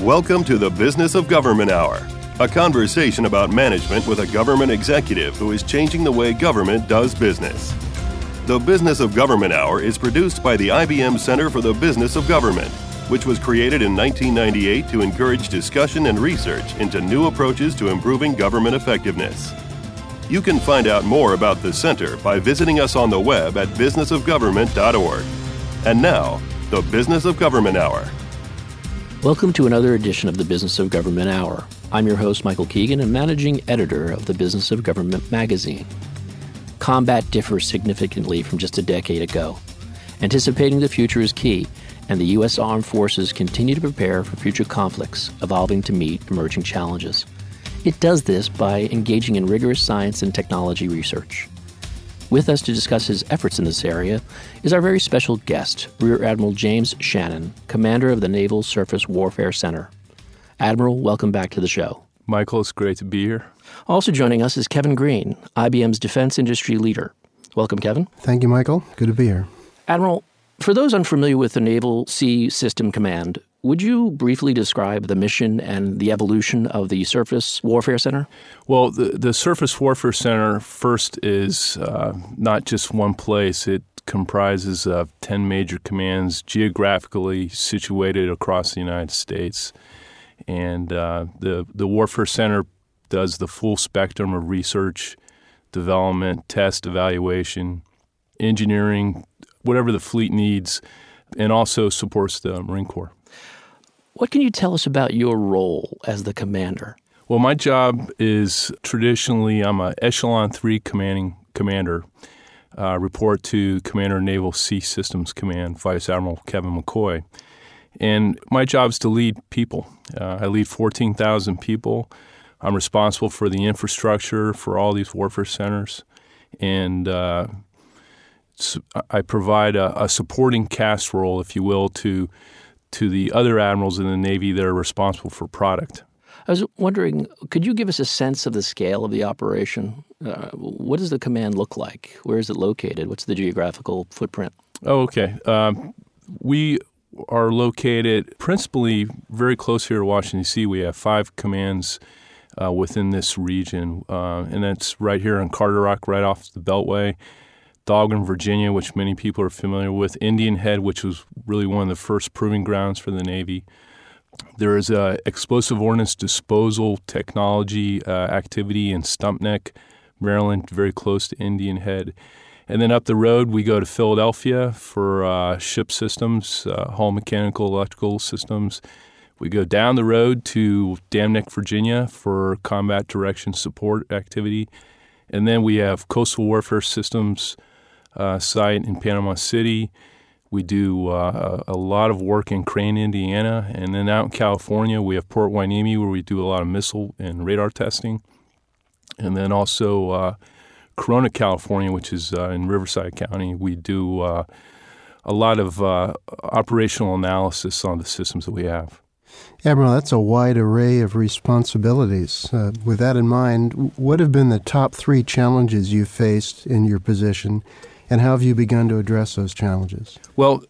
Welcome to the Business of Government Hour, a conversation about management with a government executive who is changing the way government does business. The Business of Government Hour is produced by the IBM Center for the Business of Government, which was created in 1998 to encourage discussion and research into new approaches to improving government effectiveness. You can find out more about the center by visiting us on the web at businessofgovernment.org. And now, the Business of Government Hour. Welcome to another edition of the Business of Government Hour. I'm your host, Michael Keegan, and managing editor of the Business of Government magazine. Combat differs significantly from just a decade ago. Anticipating the future is key, and the U.S. Armed Forces continue to prepare for future conflicts, evolving to meet emerging challenges. It does this by engaging in rigorous science and technology research. With us to discuss his efforts in this area is our very special guest, Rear Admiral James Shannon, commander of the Naval Surface Warfare Center. Admiral, welcome back to the show. Michael, it's great to be here. Also joining us is Kevin Green, IBM's defense industry leader. Welcome, Kevin. Thank you, Michael. Good to be here. Admiral, for those unfamiliar with the Naval Sea System Command, would you briefly describe the mission and the evolution of the Surface Warfare Center? Well, the Surface Warfare Center first is not just one place. It comprises of 10 major commands geographically situated across the United States. And the Warfare Center does the full spectrum of research, development, test, evaluation, engineering, whatever the fleet needs, and also supports the Marine Corps. What can you tell us about your role as the commander? Well, my job is traditionally, I'm a Echelon 3 commander, report to Commander Naval Sea Systems Command, Vice Admiral Kevin McCoy. And my job is to lead people. I lead 14,000 people. I'm responsible for the infrastructure for all these warfare centers. And I provide a supporting cast role, if you will, to the other admirals in the Navy that are responsible for product. I was wondering, could you give us a sense of the scale of the operation? What does the command look like? Where is it located? What's the geographical footprint? Oh, okay. We are located principally very close here to Washington, D.C. We have 5 commands within this region, and that's right here in Carter Rock, right off the Beltway. Dahlgren, Virginia, which many people are familiar with. Indian Head, which was really one of the first proving grounds for the Navy. There is a explosive ordnance disposal technology activity in Stumpneck, Maryland, very close to Indian Head. And then up the road, we go to Philadelphia for ship systems, hull mechanical, electrical systems. We go down the road to Dam Neck, Virginia for combat direction support activity. And then we have Coastal Warfare Systems site in Panama City. We do a lot of work in Crane, Indiana. And then out in California, we have Port Hueneme, where we do a lot of missile and radar testing. And then also Corona, California, which is in Riverside County. We do a lot of operational analysis on the systems that we have. Admiral, that's a wide array of responsibilities. With that in mind, what have been the top 3 challenges you've faced in your position, and how have you begun to address those challenges? Well,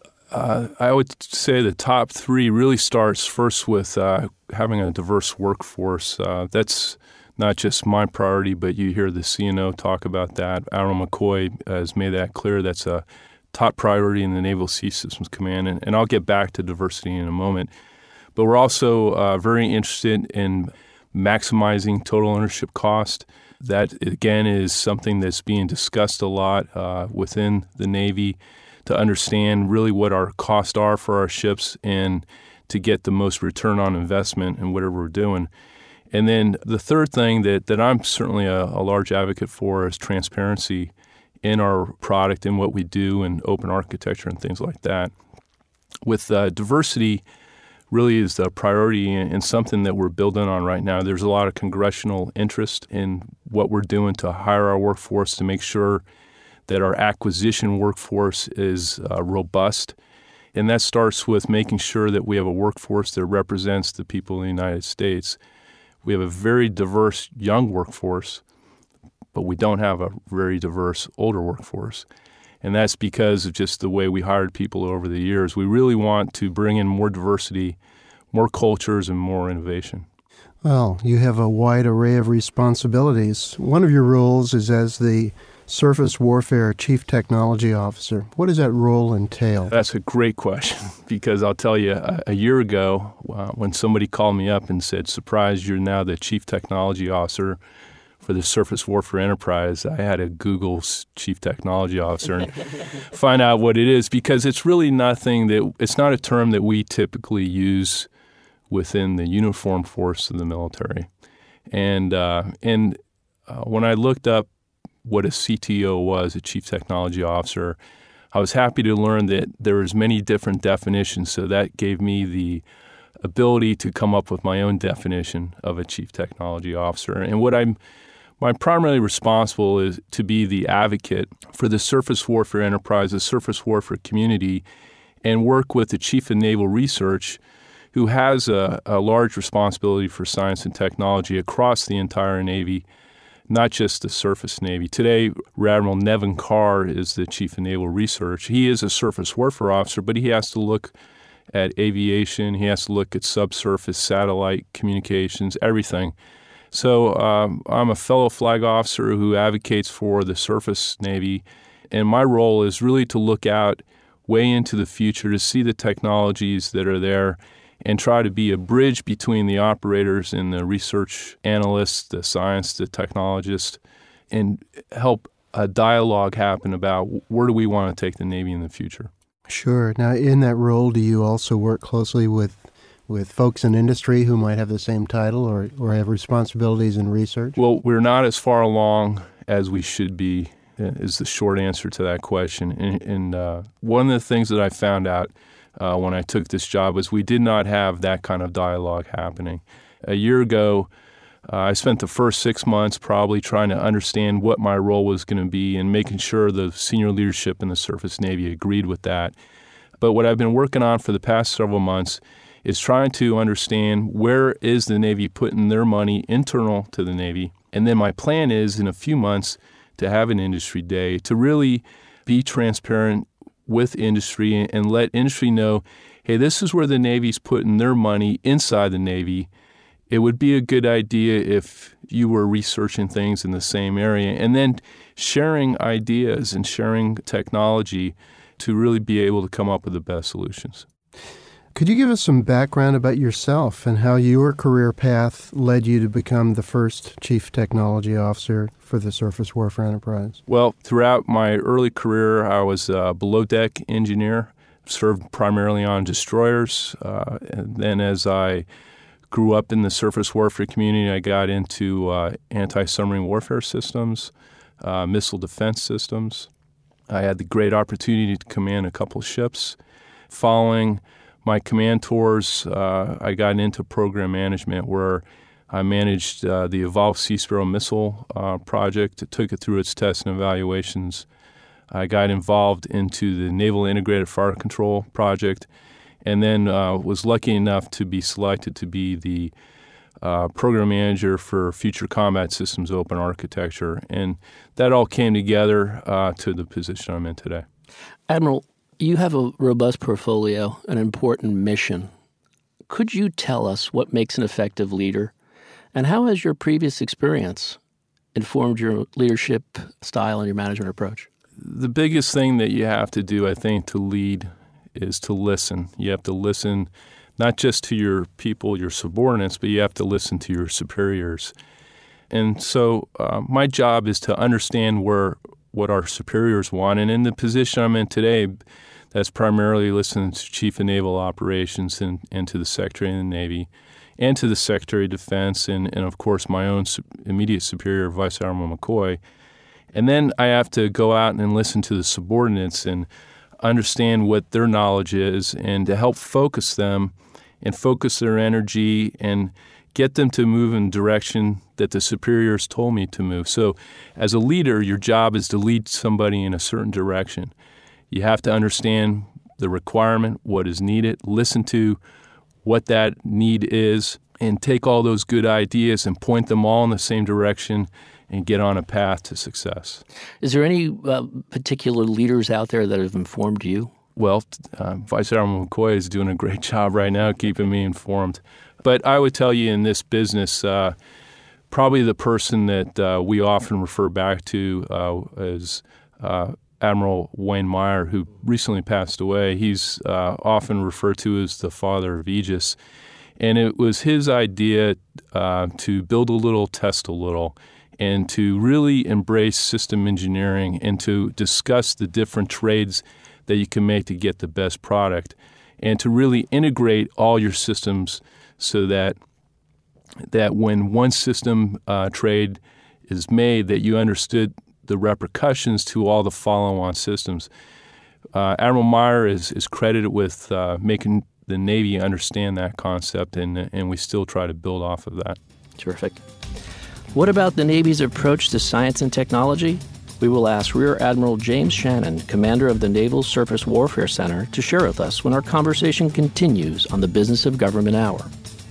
I would say the top 3 really starts first with having a diverse workforce. That's not just my priority, but you hear the CNO talk about that. Admiral McCoy has made that clear. That's a top priority in the Naval Sea Systems Command, and I'll get back to diversity in a moment. But we're also very interested in maximizing total ownership cost. That, again, is something that's being discussed a lot within the Navy to understand really what our costs are for our ships and to get the most return on investment in whatever we're doing. And then the third thing that I'm certainly a large advocate for is transparency in our product and what we do and open architecture and things like that. With diversity, really is the priority and something that we're building on right now. There's a lot of congressional interest in what we're doing to hire our workforce to make sure that our acquisition workforce is robust. And that starts with making sure that we have a workforce that represents the people in the United States. We have a very diverse young workforce, but we don't have a very diverse older workforce. And that's because of just the way we hired people over the years. We really want to bring in more diversity more cultures and more innovation. Well, you have a wide array of responsibilities. One of your roles is as the Surface Warfare Chief Technology Officer. What does that role entail? That's a great question, because I'll tell you, a year ago, when somebody called me up and said, "Surprise, you're now the Chief Technology Officer for the Surface Warfare Enterprise," I had to Google Chief Technology Officer and find out what it is, because it's really it's not a term that we typically use within the uniformed force of the military. And when I looked up what a CTO was, a Chief Technology Officer, I was happy to learn that there was many different definitions, so that gave me the ability to come up with my own definition of a Chief Technology Officer. And my primarily responsible is to be the advocate for the surface warfare enterprise, the surface warfare community, and work with the Chief of Naval Research, who has a large responsibility for science and technology across the entire Navy, not just the surface Navy. Today, Rear Admiral Nevin Carr is the Chief of Naval Research. He is a surface warfare officer, but he has to look at aviation. He has to look at subsurface, satellite, communications, everything. So I'm a fellow flag officer who advocates for the surface Navy, and my role is really to look out way into the future to see the technologies that are there and try to be a bridge between the operators and the research analysts, the science, the technologists, and help a dialogue happen about where do we want to take the Navy in the future. Sure. Now, in that role, do you also work closely with folks in industry who might have the same title or have responsibilities in research? Well, we're not as far along as we should be, is the short answer to that question. And one of the things that I found out when I took this job was we did not have that kind of dialogue happening. A year ago, I spent the first 6 months probably trying to understand what my role was going to be and making sure the senior leadership in the Surface Navy agreed with that. But what I've been working on for the past several months is trying to understand where is the Navy putting their money internal to the Navy. And then my plan is in a few months to have an industry day to really be transparent with industry and let industry know, hey, this is where the Navy's putting their money inside the Navy. It would be a good idea if you were researching things in the same area, and then sharing ideas and sharing technology to really be able to come up with the best solutions. Could you give us some background about yourself and how your career path led you to become the first Chief Technology Officer for the Surface Warfare Enterprise? Well, throughout my early career, I was a below-deck engineer, served primarily on destroyers. And then as I grew up in the surface warfare community, I got into anti-submarine warfare systems, missile defense systems. I had the great opportunity to command a couple of ships. Following my command tours, I got into program management where I managed the Evolved Sea Sparrow missile project, took it through its tests and evaluations. I got involved into the Naval Integrated Fire Control project, and then was lucky enough to be selected to be the program manager for Future Combat Systems Open Architecture. And that all came together to the position I'm in today. Admiral, you have a robust portfolio, an important mission. Could you tell us what makes an effective leader, and how has your previous experience informed your leadership style and your management approach? The biggest thing that you have to do, I think, to lead is to listen. You have to listen not just to your people, your subordinates, but you have to listen to your superiors. And so my job is to understand what our superiors want. And in the position I'm in today, that's primarily listening to Chief of Naval Operations and to the Secretary of the Navy and to the Secretary of Defense and of course, my own immediate superior, Vice Admiral McCoy. And then I have to go out and listen to the subordinates and understand what their knowledge is and to help focus them and focus their energy and get them to move in the direction that the superiors told me to move. So as a leader, your job is to lead somebody in a certain direction. You have to understand the requirement, what is needed, listen to what that need is, and take all those good ideas and point them all in the same direction and get on a path to success. Is there any particular leaders out there that have informed you? Well, Vice Admiral McCoy is doing a great job right now keeping me informed. But I would tell you in this business, probably the person that we often refer back to is Admiral Wayne Meyer, who recently passed away. He's often referred to as the father of Aegis. And it was his idea to build a little, test a little, and to really embrace system engineering and to discuss the different trades that you can make to get the best product, and to really integrate all your systems so that when one system trade is made, that you understood the repercussions to all the follow-on systems. Admiral Meyer is credited with making the Navy understand that concept, and we still try to build off of that. Terrific. What about the Navy's approach to science and technology? We will ask Rear Admiral James Shannon, commander of the Naval Surface Warfare Center, to share with us when our conversation continues on the Business of Government Hour.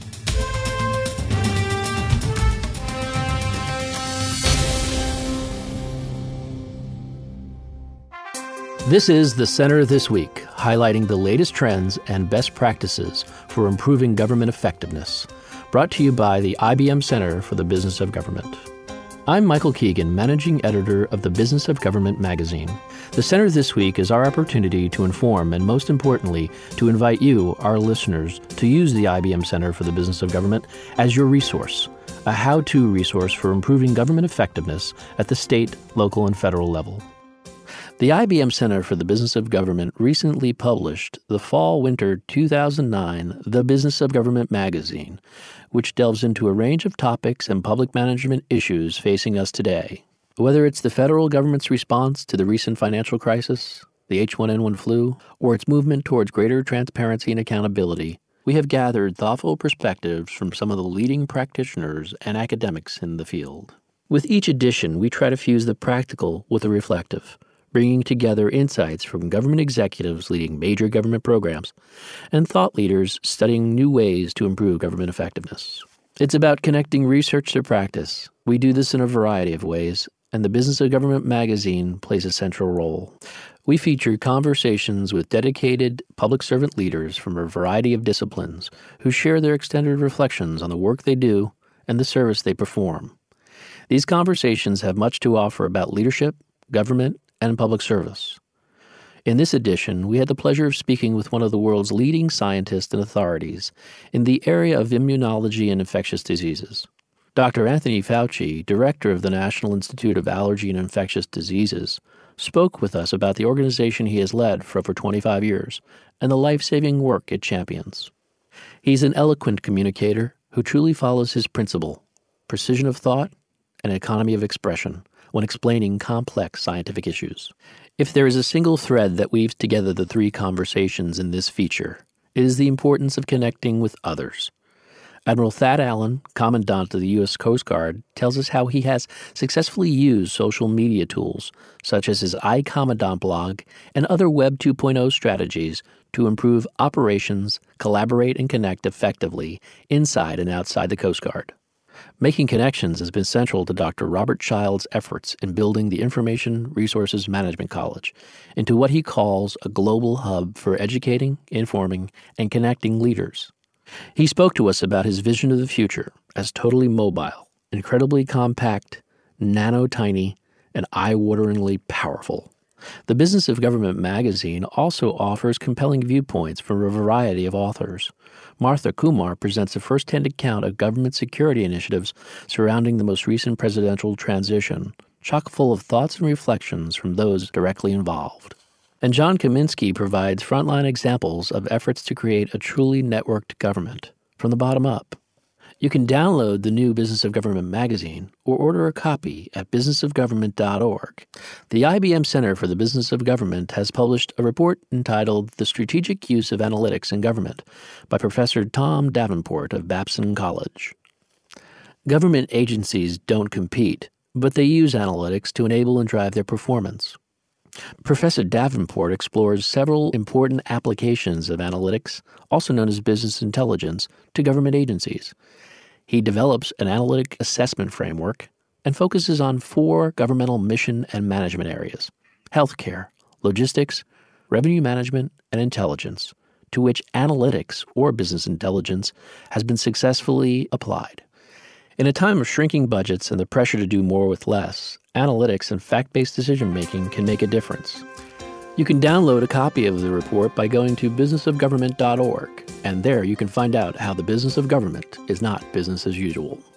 This is The Center This Week, highlighting the latest trends and best practices for improving government effectiveness. Brought to you by the IBM Center for the Business of Government. I'm Michael Keegan, managing editor of the Business of Government magazine. The Center This Week is our opportunity to inform and, most importantly, to invite you, our listeners, to use the IBM Center for the Business of Government as your resource, a how-to resource for improving government effectiveness at the state, local, and federal level. The IBM Center for the Business of Government recently published the Fall-Winter 2009 The Business of Government magazine, which delves into a range of topics and public management issues facing us today. Whether it's the federal government's response to the recent financial crisis, the H1N1 flu, or its movement towards greater transparency and accountability, we have gathered thoughtful perspectives from some of the leading practitioners and academics in the field. With each edition, we try to fuse the practical with the reflective, bringing together insights from government executives leading major government programs and thought leaders studying new ways to improve government effectiveness. It's about connecting research to practice. We do this in a variety of ways, and the Business of Government magazine plays a central role. We feature conversations with dedicated public servant leaders from a variety of disciplines who share their extended reflections on the work they do and the service they perform. These conversations have much to offer about leadership, government, and public service. In this edition, we had the pleasure of speaking with one of the world's leading scientists and authorities in the area of immunology and infectious diseases. Dr. Anthony Fauci, director of the National Institute of Allergy and Infectious Diseases, spoke with us about the organization he has led for over 25 years and the life-saving work it champions. He's an eloquent communicator who truly follows his principle, precision of thought and economy of expression, when explaining complex scientific issues. If there is a single thread that weaves together the three conversations in this feature, it is the importance of connecting with others. Admiral Thad Allen, Commandant of the U.S. Coast Guard, tells us how he has successfully used social media tools, such as his iCommandant blog and other Web 2.0 strategies, to improve operations, collaborate, and connect effectively inside and outside the Coast Guard. Making connections has been central to Dr. Robert Child's efforts in building the Information Resources Management College into what he calls a global hub for educating, informing, and connecting leaders. He spoke to us about his vision of the future as totally mobile, incredibly compact, nano-tiny, and eye-wateringly powerful. The Business of Government magazine also offers compelling viewpoints from a variety of authors. Martha Kumar presents a first-hand account of government security initiatives surrounding the most recent presidential transition, chock full of thoughts and reflections from those directly involved. And John Kaminsky provides frontline examples of efforts to create a truly networked government from the bottom up. You can download the new Business of Government magazine or order a copy at businessofgovernment.org. The IBM Center for the Business of Government has published a report entitled The Strategic Use of Analytics in Government by Professor Tom Davenport of Babson College. Government agencies don't compete, but they use analytics to enable and drive their performance. Professor Davenport explores several important applications of analytics, also known as business intelligence, to government agencies. He develops an analytic assessment framework and focuses on 4 governmental mission and management areas: healthcare, logistics, revenue management, and intelligence, to which analytics or business intelligence has been successfully applied. In a time of shrinking budgets and the pressure to do more with less, analytics and fact-based decision-making can make a difference. You can download a copy of the report by going to businessofgovernment.org, and there you can find out how the business of government is not business as usual.